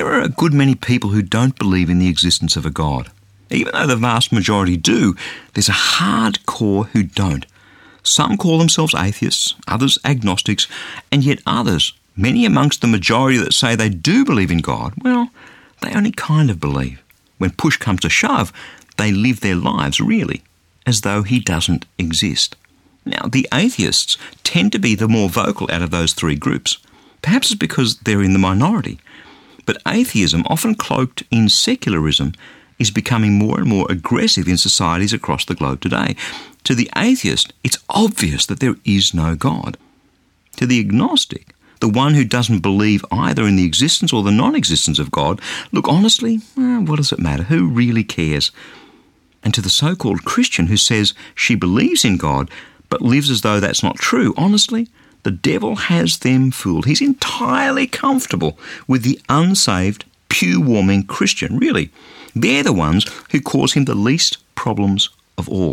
There are a good many people who don't believe in the existence of a God. Even though the vast majority do, there's a hard core who don't. Some call themselves atheists, others agnostics, and yet others, many amongst the majority that say they do believe in God, well, they only kind of believe. When push comes to shove, they live their lives really as though he doesn't exist. Now, the atheists tend to be the more vocal out of those three groups. Perhaps it's because they're in the minority. But atheism, often cloaked in secularism, is becoming more and more aggressive in societies across the globe today. To the atheist, it's obvious that there is no God. To the agnostic, the one who doesn't believe either in the existence or the non-existence of God, look, honestly, what does it matter? Who really cares? And to the so-called Christian who says she believes in God but lives as though that's not true, honestly, the devil has them fooled. He's entirely comfortable with the unsaved, pew-warming Christian, really. They're the ones who cause him the least problems of all.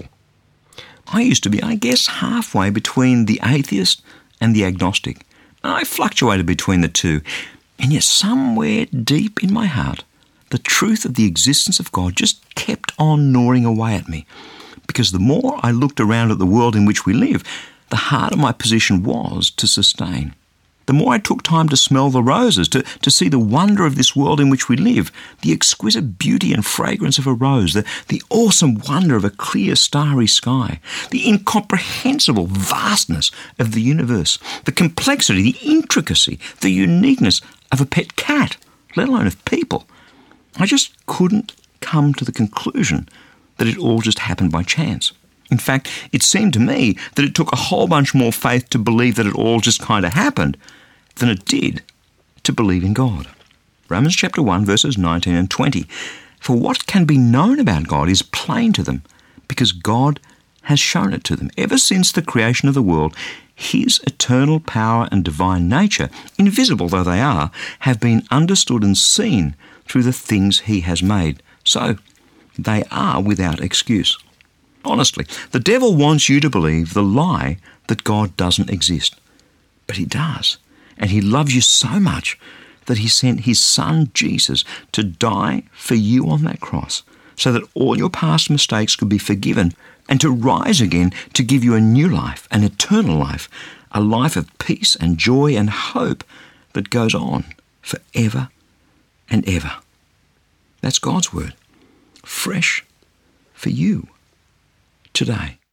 I used to be, I guess, halfway between the atheist and the agnostic. I fluctuated between the two, and yet somewhere deep in my heart, the truth of the existence of God just kept on gnawing away at me. Because the more I looked around at the world in which we live, the harder my position was to sustain. The more I took time to smell the roses, to see the wonder of this world in which we live, the exquisite beauty and fragrance of a rose, the awesome wonder of a clear starry sky, the incomprehensible vastness of the universe, the complexity, the intricacy, the uniqueness of a pet cat, let alone of people, I just couldn't come to the conclusion that it all just happened by chance. In fact, it seemed to me that it took a whole bunch more faith to believe that it all just kind of happened than it did to believe in God. Romans chapter 1, verses 19 and 20. For what can be known about God is plain to them, because God has shown it to them. Ever since the creation of the world, his eternal power and divine nature, invisible though they are, have been understood and seen through the things he has made. So they are without excuse. Honestly, the devil wants you to believe the lie that God doesn't exist. But he does. And he loves you so much that he sent his son Jesus to die for you on that cross so that all your past mistakes could be forgiven and to rise again to give you a new life, an eternal life, a life of peace and joy and hope that goes on forever and ever. That's God's word, fresh for you today.